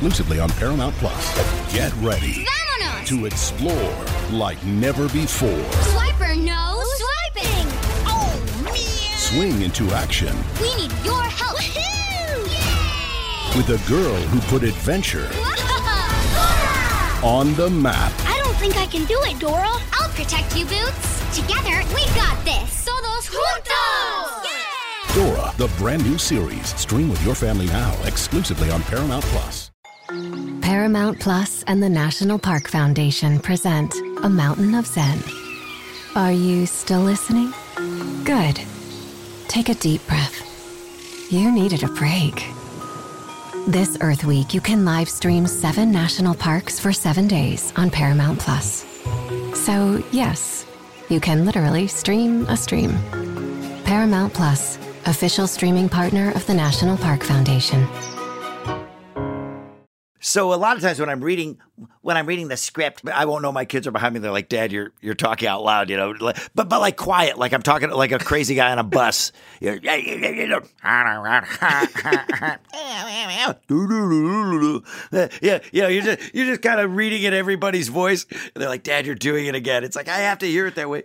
exclusively on Paramount Plus. Get ready Vámonos! to explore like never before. Swiper, no swiping! Oh, man! Swing into action We need your help! Woohoo! Yay! with a girl who put adventure on the map. I don't think I can do it, Dora. I'll protect you, Boots. Together, we got this. Todos juntos! Yeah! Dora, the brand new series. Stream with your family now, exclusively on Paramount Plus. Paramount Plus and the National Park Foundation present A Mountain of Zen. Are you still listening? Good. Take a deep breath. You needed a break. This Earth Week, you can live stream 7 national parks for 7 days on Paramount Plus. So, yes, you can literally stream a stream. Paramount Plus, official streaming partner of the National Park Foundation. So a lot of times when I'm reading the script, I won't know my kids are behind me. They're like, "Dad, you're talking out loud," you know, but like quiet, like I'm talking like a crazy guy on a bus. Yeah, you're just kind of reading in everybody's voice. And they're like, "Dad, you're doing it again." It's like I have to hear it that way.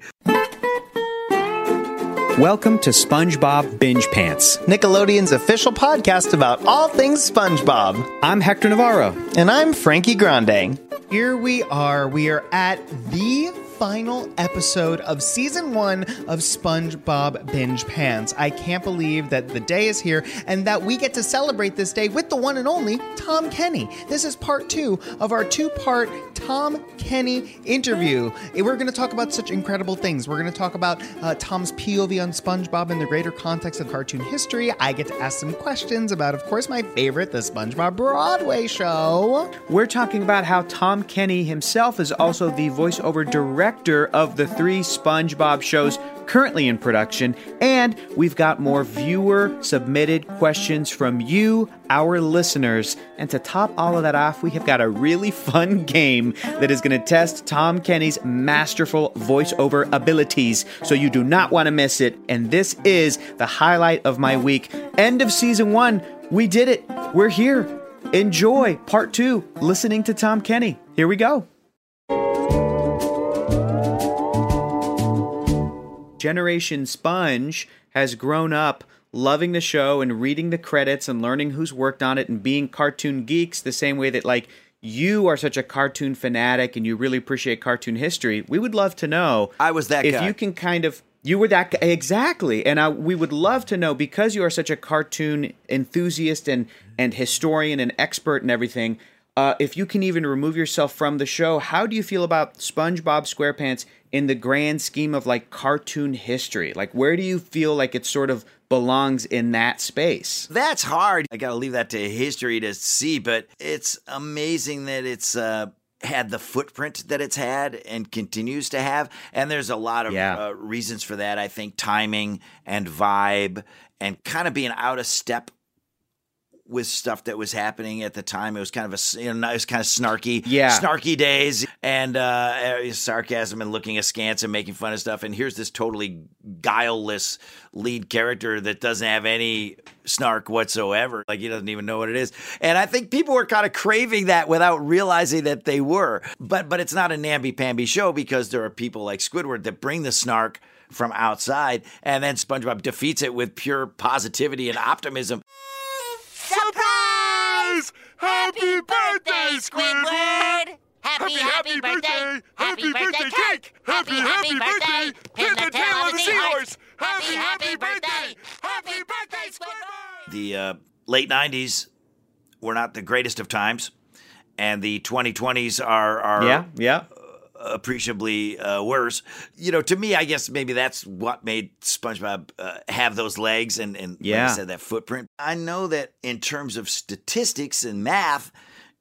Welcome to SpongeBob Binge Pants. Nickelodeon's official podcast about all things SpongeBob. I'm Hector Navarro. And I'm Frankie Grande. Here we are. We are at the final episode of season 1 of SpongeBob Binge Pants. I can't believe that the day is here and that we get to celebrate this day with the one and only Tom Kenny. This is part 2 of our 2-part Tom Kenny interview. We're going to talk about such incredible things. We're going to talk about Tom's POV on SpongeBob in the greater context of cartoon history. I get to ask some questions about, of course, my favorite, the SpongeBob Broadway show. We're talking about how Tom Kenny himself is also the voiceover director of the 3 SpongeBob shows currently in production, and we've got more viewer-submitted questions from you, our listeners. And to top all of that off, we have got a really fun game that is going to test Tom Kenny's masterful voiceover abilities, so you do not want to miss it. And this is the highlight of my week. End of season 1. We did it. We're here. Enjoy part 2, listening to Tom Kenny. Here we go. Generation Sponge has grown up loving the show and reading the credits and learning who's worked on it and being cartoon geeks the same way that, like, you are such a cartoon fanatic and you really appreciate cartoon history. We would love to know. I was that guy. If you can kind of... You were that guy. Exactly. And we would love to know, because you are such a cartoon enthusiast and historian and expert and everything, if you can even remove yourself from the show, how do you feel about SpongeBob SquarePants in the grand scheme of, like, cartoon history? Like, where do you feel like it sort of belongs in that space? That's hard. I got to leave that to history to see, but it's amazing that it's had the footprint that it's had and continues to have. And there's a lot of reasons for that. I think timing and vibe and kind of being out of step with stuff that was happening at the time. It was kind of it was kind of snarky days, and sarcasm and looking askance and making fun of stuff. And here's this totally guileless lead character that doesn't have any snark whatsoever. Like, he doesn't even know what it is. And I think people were kind of craving that without realizing that they were. But it's not a namby-pamby show, because there are people like Squidward that bring the snark from outside, and then SpongeBob defeats it with pure positivity and optimism. Surprise! Happy birthday, Squidward! Happy birthday! Happy birthday cake! Happy birthday! Pin the tail of the seahorse! Happy birthday! Happy birthday, Squidward! The late 90s were not the greatest of times, and the 2020s are appreciably worse. You know, to me, I guess maybe that's what made SpongeBob have those legs and like I said, that footprint. I know that in terms of statistics and math,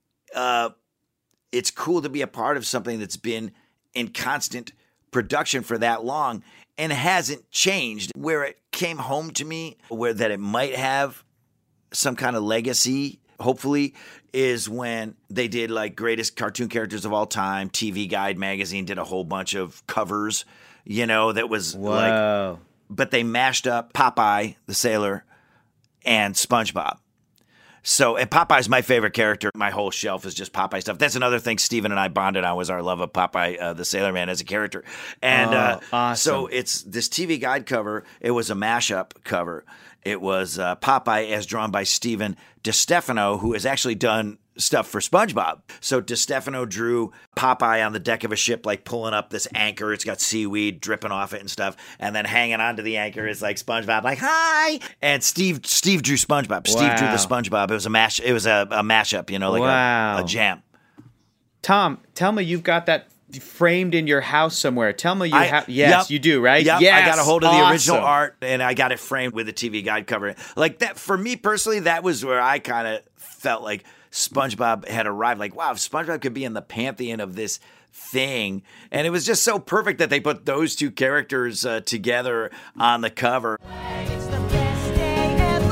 it's cool to be a part of something that's been in constant production for that long and hasn't changed. Where it came home to me, where that it might have some kind of legacy, hopefully, is when they did, like, greatest cartoon characters of all time. TV Guide magazine did a whole bunch of covers, you know, that was like, but they mashed up Popeye the Sailor and SpongeBob. So, and Popeye's my favorite character. My whole shelf is just Popeye stuff. That's another thing Steven and I bonded on, was our love of Popeye the Sailor Man as a character. And awesome. So it's this TV Guide cover. It was a mashup cover. It was Popeye as drawn by Steven DeStefano, who has actually done stuff for SpongeBob. So DeStefano drew Popeye on the deck of a ship, like pulling up this anchor. It's got seaweed dripping off it and stuff. And then hanging onto the anchor is like SpongeBob, like, hi. And Steve drew SpongeBob. Steve drew the SpongeBob. It was a mashup, you know, like a jam. Tom, tell me you've got that framed in your house somewhere. Tell me you have. Yes, yep. You do, right? Yep. Yes, I got a hold of the original awesome. art, and I got it framed with a TV Guide cover. Like that, for me personally, that was where I kind of felt like SpongeBob had arrived. Like, wow, if SpongeBob could be in the pantheon of this thing. And it was just so perfect that they put those two characters together on the cover. It's the best day ever.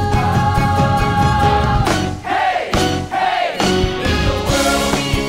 Hey, hey, in the world we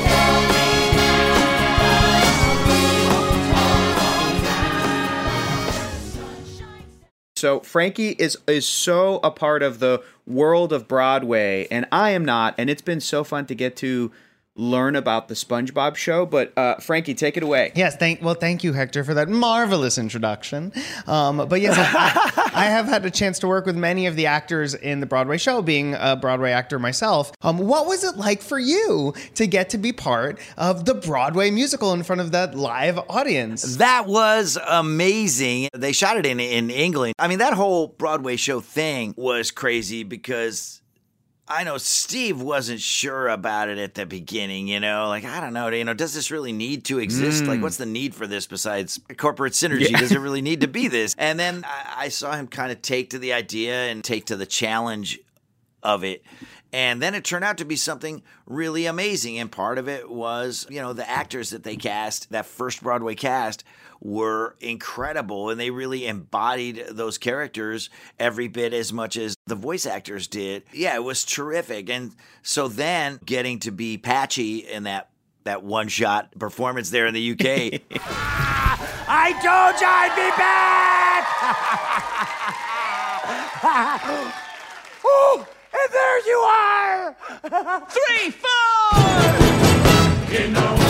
So Frankie is so a part of the world of Broadway, and I am not, and it's been so fun to get to learn about the SpongeBob show. But Frankie, take it away. Yes, thank you, Hector, for that marvelous introduction. But yes, I have had a chance to work with many of the actors in the Broadway show, being a Broadway actor myself. What was it like for you to get to be part of the Broadway musical in front of that live audience? That was amazing. They shot it in England. I mean, that whole Broadway show thing was crazy because I know Steve wasn't sure about it at the beginning, you know, like, I don't know, you know, does this really need to exist? Like, what's the need for this besides corporate synergy? Yeah. Does it really need to be this? And then I saw him kind of take to the idea and take to the challenge of it. And then it turned out to be something really amazing. And part of it was, you know, the actors that they cast, that first Broadway cast, were incredible. And they really embodied those characters every bit as much as the voice actors did. Yeah, it was terrific. And so then getting to be Patchy in that one-shot performance there in the UK. I told you I'd be back! Ooh, and there you are! 3, 4! In the world.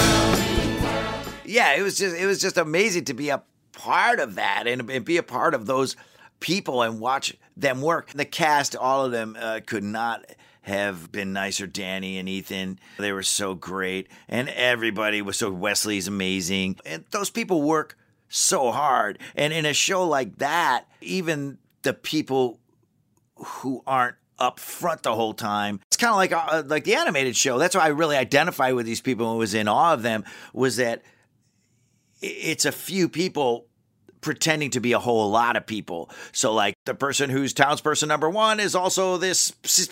Yeah, it was just amazing to be a part of that and be a part of those people and watch them work. The cast, all of them, could not have been nicer. Danny and Ethan, they were so great, and everybody was so. Wesley's amazing, and those people work so hard. And in a show like that, even the people who aren't up front the whole time, it's kind of like the animated show. That's why I really identify with these people and was in awe of them. Was that it's a few people pretending to be a whole lot of people. So like the person who's townsperson number 1 is also this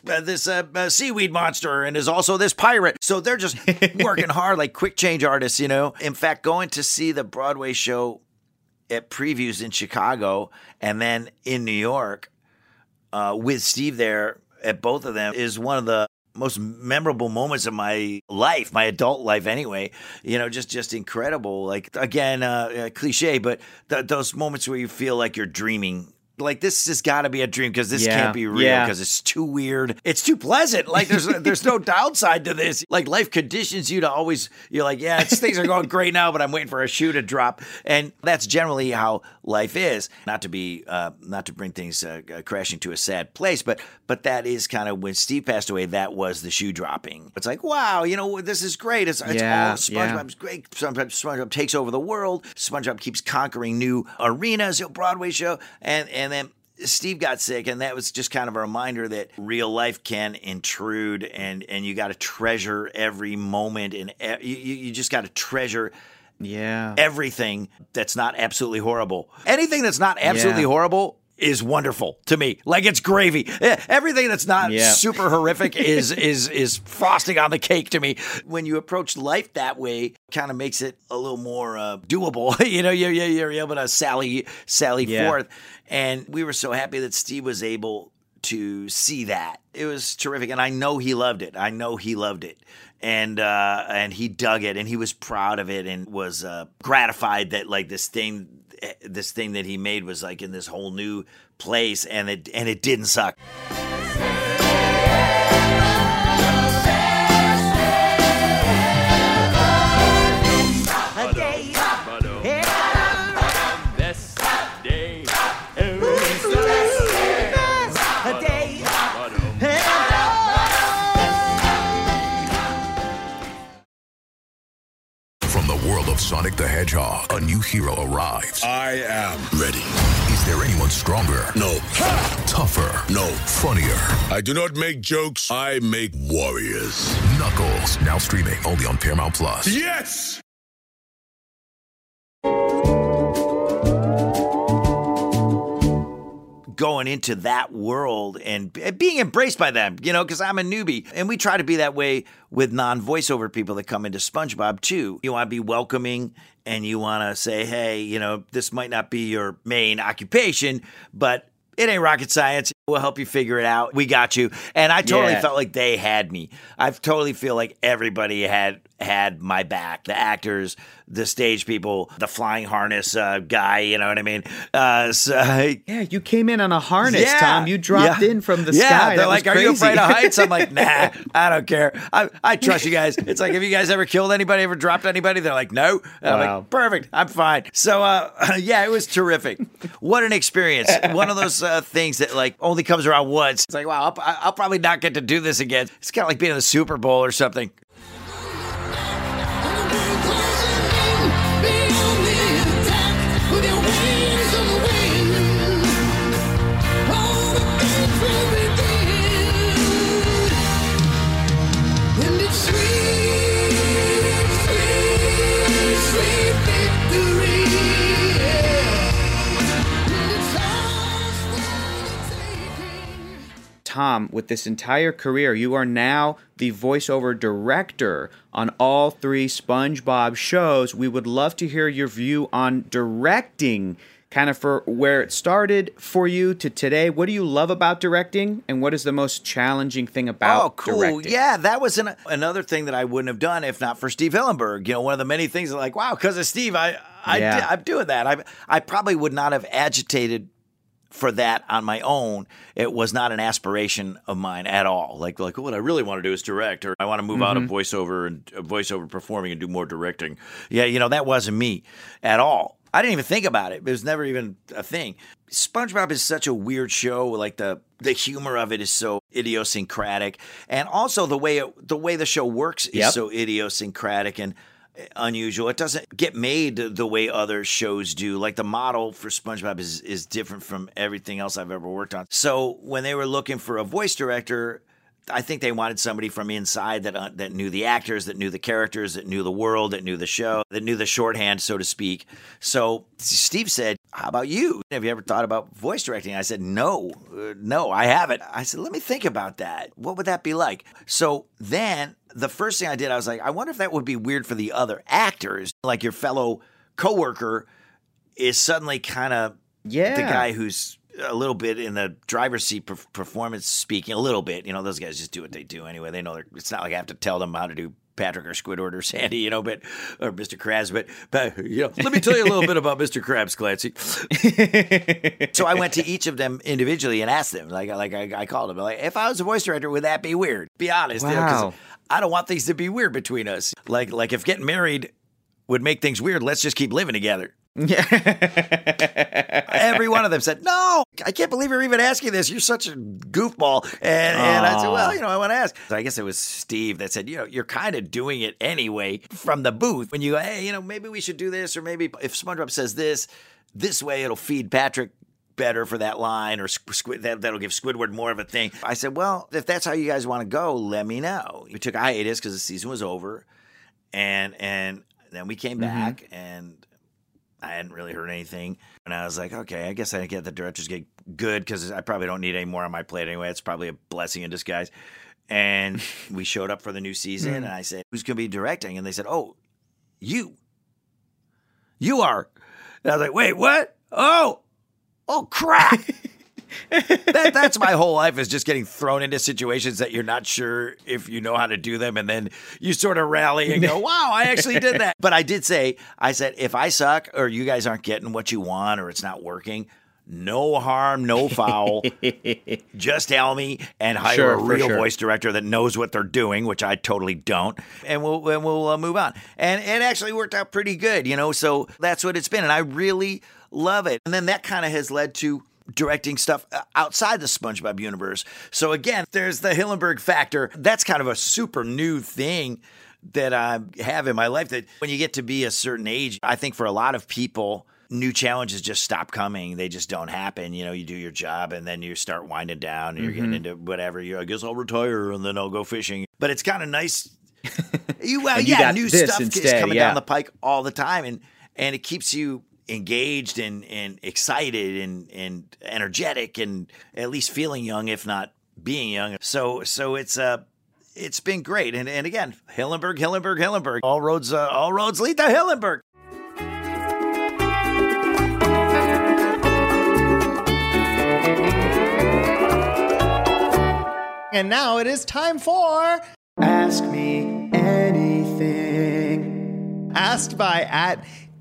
seaweed monster and is also this pirate. So they're just working hard like quick change artists, you know. In fact, going to see the Broadway show at previews in Chicago and then in New York with Steve there at both of them is one of the most memorable moments of my life, my adult life anyway, you know, just incredible. Like, again, cliche, but those moments where you feel like you're dreaming. Like, this has got to be a dream because this can't be real because it's too weird. It's too pleasant. Like, there's no downside to this. Like, life conditions you to always, you're like, yeah, things are going great now, but I'm waiting for a shoe to drop. And that's generally how life is. Not to bring things crashing to a sad place, but that is kind of when Steve passed away, that was the shoe dropping. It's like, wow, you know, this is great. It's all SpongeBob's great. SpongeBob takes over the world. SpongeBob keeps conquering new arenas, Broadway show. And then Steve got sick, and that was just kind of a reminder that real life can intrude, and you got to treasure every moment, and you just got to treasure everything that's not absolutely horrible. Anything that's not absolutely horrible is wonderful to me. Like, it's gravy. Everything that's not super horrific is frosting on the cake to me. When you approach life that way, kind of makes it a little more doable. You know, you're able to sally forth. And we were so happy that Steve was able to see that. It was terrific, and I know he loved it. And he dug it, and he was proud of it, and was gratified that like this thing that he made was like in this whole new place, and it didn't suck. of Sonic the Hedgehog, a new hero arrives. I am ready. Is there anyone stronger? No. Tougher? No. Funnier? I do not make jokes. I make warriors. Knuckles, now streaming only on Paramount Plus. Yes! Going into that world and being embraced by them, because I'm a newbie. And we try to be that way with non-voiceover people that come into SpongeBob too. You want to be welcoming and you want to say, hey, this might not be your main occupation, but it ain't rocket science. We'll help you figure it out. We got you. And I totally felt like they had me. I totally feel like everybody had my back. The actors, the stage people, the flying harness guy, you know what I mean? Yeah, you came in on a harness, Tom. You dropped in from the sky. Yeah, they're like, are you afraid of heights? I'm like, nah, I don't care. I trust you guys. It's like, have you guys ever killed anybody, ever dropped anybody? They're like, no. And I'm like, perfect. I'm fine. So, it was terrific. What an experience. One of those things that only comes around once. It's like, wow, I'll probably not get to do this again. It's kind of like being in the Super Bowl or something. Tom, with this entire career, you are now the voiceover director on all 3 SpongeBob shows. We would love to hear your view on directing, kind of for where it started for you to today. What do you love about directing, and what is the most challenging thing about directing? Yeah, that was another thing that I wouldn't have done if not for Steve Hillenburg. One of the many things that wow, because of Steve, I'm doing that. I probably would not have agitated for that on my own. It was not an aspiration of mine at all. Like what I really want to do is direct, or I want to move out of voiceover and voiceover performing and do more directing. Yeah, that wasn't me at all. I didn't even think about it. It was never even a thing. SpongeBob is such a weird show. Like the humor of it is so idiosyncratic, and also the way the show works is so idiosyncratic and unusual. It doesn't get made the way other shows do. Like the model for SpongeBob is different from everything else I've ever worked on. So when they were looking for a voice director, I think they wanted somebody from inside that knew the actors, that knew the characters, that knew the world, that knew the show, that knew the shorthand, so to speak. So Steve said, how about you? Have you ever thought about voice directing? I said, no, I haven't. I said, let me think about that. What would that be like? So then the first thing I did, I was like, I wonder if that would be weird for the other actors. Like your fellow coworker is suddenly kind of the guy who's a little bit in the driver's seat performance speaking, a little bit. Those guys just do what they do anyway. They know it's not like I have to tell them how to do Patrick or Squidward or Sandy, or Mr. Krabs. But let me tell you a little bit about Mr. Krabs, Clancy. So I went to each of them individually and asked them, I called them, if I was a voice director, would that be weird? Be honest, because I don't want things to be weird between us. Like if getting married would make things weird, let's just keep living together. Every one of them said, no, I can't believe you're even asking this. You're such a goofball. And I said, well, I want to ask. So I guess it was Steve that said, you're kind of doing it anyway from the booth. When you go, hey, maybe we should do this, or maybe if SpongeBob says this way, it'll feed Patrick better for that line, or that'll give Squidward more of a thing. I said, well, if that's how you guys want to go, let me know. We took a hiatus because the season was over, and then we came back, and I hadn't really heard anything. And I was like, okay, I guess I didn't get the director's gig. Good, because I probably don't need any more on my plate anyway. It's probably a blessing in disguise. And we showed up for the new season, and I said, who's going to be directing? And they said, oh, you are. And I was like, wait, what? Oh, crap. That's my whole life, is just getting thrown into situations that you're not sure if you know how to do them, and then you sort of rally and go, wow, I actually did that. But I said, if I suck, or you guys aren't getting what you want, or it's not working, no harm, no foul. Just tell me and hire a real voice director that knows what they're doing, which I totally don't, and we'll move on. And it actually worked out pretty good, so that's what it's been, and I really love it. And then that kind of has led to directing stuff outside the SpongeBob universe. So again, there's the Hillenburg factor. That's kind of a super new thing that I have in my life that when you get to be a certain age, I think for a lot of people, new challenges just stop coming. They just don't happen. You know, you do your job and then you start winding down and you're getting into whatever. I guess I'll retire and then I'll go fishing. But it's kind of nice. New stuff is coming down the pike all the time. And it keeps you engaged and excited and energetic and at least feeling young, if not being young. So it's been great. And again, Hillenburg. All roads lead to Hillenburg. And now it is time for Ask Me Anything. Asked by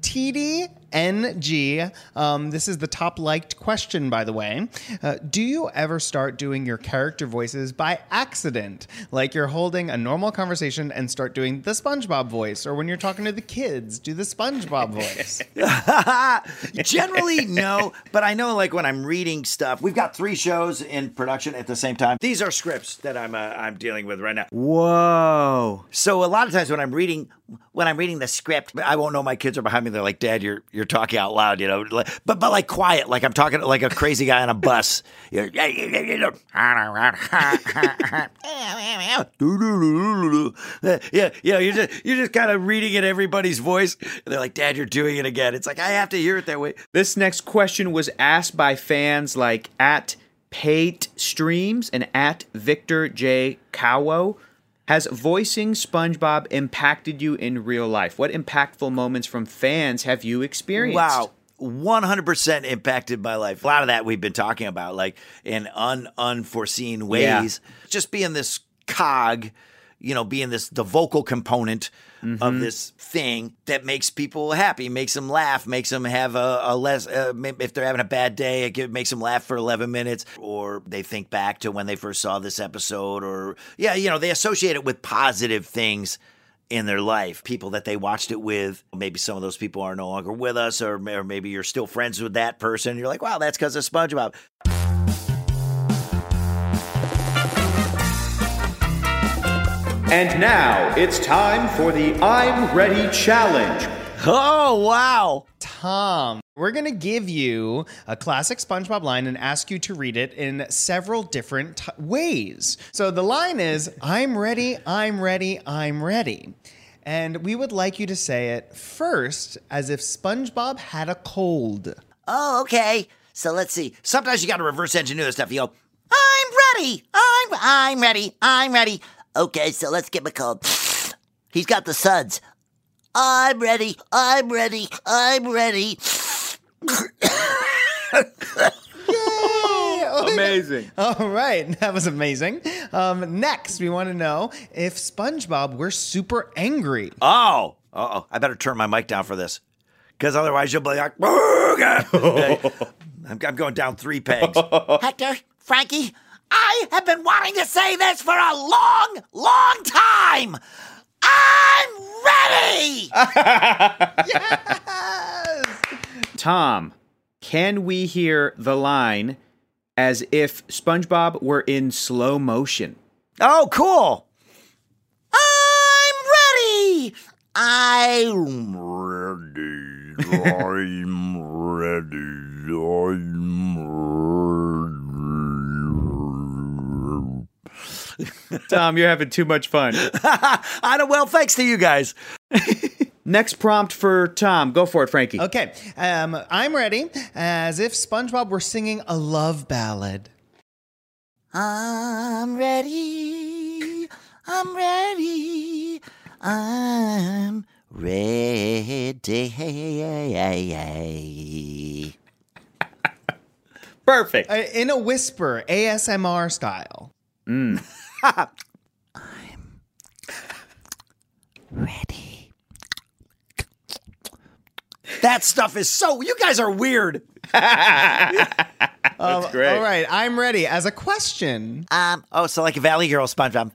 @TDNG. This is the top liked question, by the way. Do you ever start doing your character voices by accident? Like you're holding a normal conversation and start doing the SpongeBob voice, or when you're talking to the kids, do the SpongeBob voice? Generally, no. But I know, like, when I'm reading stuff, we've got 3 shows in production at the same time. These are scripts that I'm dealing with right now. Whoa. So a lot of times when I'm reading the script, I won't know my kids are behind me. They're like, Dad, you're talking out loud, you know, but like quiet, like I'm talking like a crazy guy on a bus. You're just kind of reading in everybody's voice. And they're like, Dad, you're doing it again. It's like, I have to hear it that way. This next question was asked by fans like @PateStreams and @VictorJCowo. Has voicing SpongeBob impacted you in real life? What impactful moments from fans have you experienced? Wow. 100% impacted my life. A lot of that we've been talking about, like in unforeseen ways. Yeah. Just being this cog, you know, being the vocal component of this thing that makes people happy, makes them laugh, makes them have a less, if they're having a bad day, it makes them laugh for 11 minutes, or they think back to when they first saw this episode, or, they associate it with positive things in their life. People that they watched it with, maybe some of those people are no longer with us, or maybe you're still friends with that person. You're like, wow, that's because of SpongeBob. And now it's time for the I'm Ready Challenge. Oh, wow. Tom, we're going to give you a classic SpongeBob line and ask you to read it in several different ways. So the line is, I'm ready, I'm ready, I'm ready. And we would like you to say it first as if SpongeBob had a cold. Oh, okay. So let's see. Sometimes you got to reverse engineer this stuff. You go, I'm ready, I'm ready, I'm ready. Okay, so let's get my cold. He's got the suds. I'm ready, I'm ready, I'm ready. Yay! Amazing. All right, that was amazing. Next, we want to know if SpongeBob were super angry. Oh, I better turn my mic down for this, because otherwise you'll be like, okay. I'm going down 3 pegs. Hector, Frankie, I have been wanting to say this for a long, long time. I'm ready! Yes! Tom, can we hear the line as if SpongeBob were in slow motion? Oh, cool. I'm ready! I'm ready. I'm ready. I'm Tom, you're having too much fun. Well, thanks to you guys. Next prompt for Tom. Go for it, Frankie. Okay, I'm ready as if SpongeBob were singing a love ballad. I'm ready. I'm ready. I'm ready. Perfect. In a whisper, ASMR style. I'm ready. That stuff is so... You guys are weird. That's great. All right, I'm ready. As a question. So like a Valley Girl SpongeBob.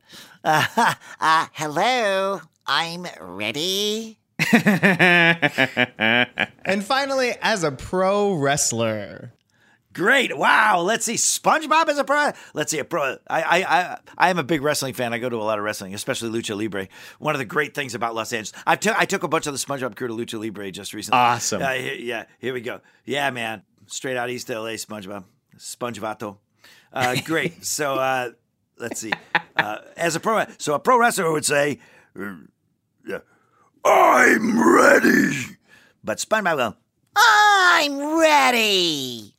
Hello, I'm ready. And finally, as a pro wrestler. Great. Wow. Let's see. SpongeBob is a pro. Let's see a pro. I am a big wrestling fan. I go to a lot of wrestling, especially Lucha Libre. One of the great things about Los Angeles. I took a bunch of the SpongeBob crew to Lucha Libre just recently. Awesome. Here we go. Yeah, man. Straight out East LA, SpongeBob. SpongeVato. Great. So let's see. As a pro wrestler would say, I'm ready. But SpongeBob will, I'm ready.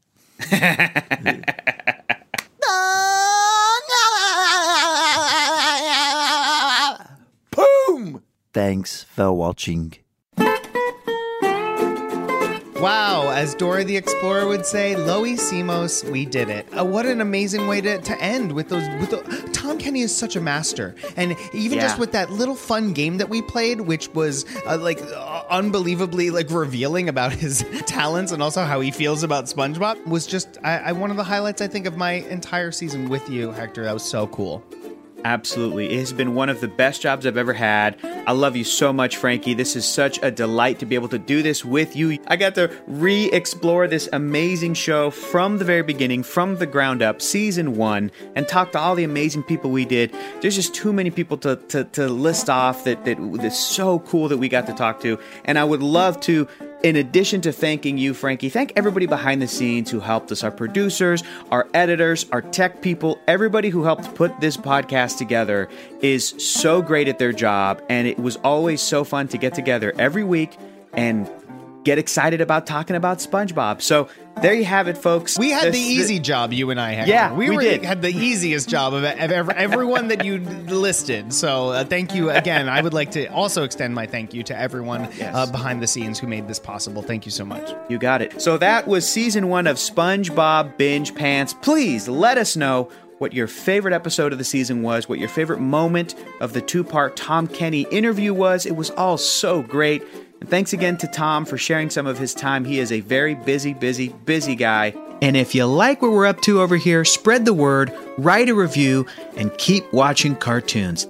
Boom! Thanks for watching. Wow, as Dora the Explorer would say, Loisimos, we did it. What an amazing way to end with those. Tom Kenny is such a master, and even just with that little fun game that we played, which was unbelievably revealing about his talents and also how he feels about SpongeBob, was just one of the highlights I think of my entire season with you, Hector. That was so cool. Absolutely. It has been one of the best jobs I've ever had. I love you so much, Frankie. This is such a delight to be able to do this with you. I got to re-explore this amazing show from the very beginning, from the ground up, season 1, and talk to all the amazing people we did. There's just too many people to list off that's so cool that we got to talk to. And I would love to, in addition to thanking you, Frankie, thank everybody behind the scenes who helped us, our producers, our editors, our tech people, everybody who helped put this podcast together is so great at their job, and it was always so fun to get together every week and get excited about talking about SpongeBob. So there you have it, folks. We had the easy job, you and I, Hector. Yeah, we did. Had the easiest job of everyone that you listed. So thank you again. I would like to also extend my thank you to everyone behind the scenes who made this possible. Thank you so much. You got it. So that was season 1 of SpongeBob Binge Pants. Please let us know what your favorite episode of the season was, what your favorite moment of the 2-part Tom Kenny interview was. It was all so great. And thanks again to Tom for sharing some of his time. He is a very busy guy. And if you like what we're up to over here, spread the word, write a review, and keep watching cartoons.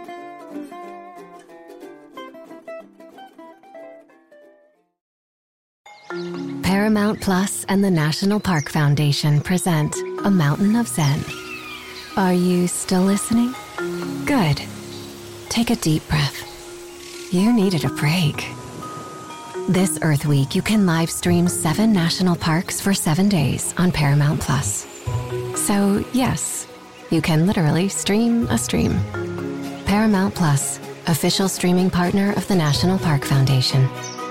Paramount Plus and the National Park Foundation present A Mountain of Zen. Are you still listening? Good. Take a deep breath. You needed a break. This Earth Week, you can live stream 7 national parks for 7 days on Paramount Plus. So, yes, you can literally stream a stream. Paramount Plus, official streaming partner of the National Park Foundation.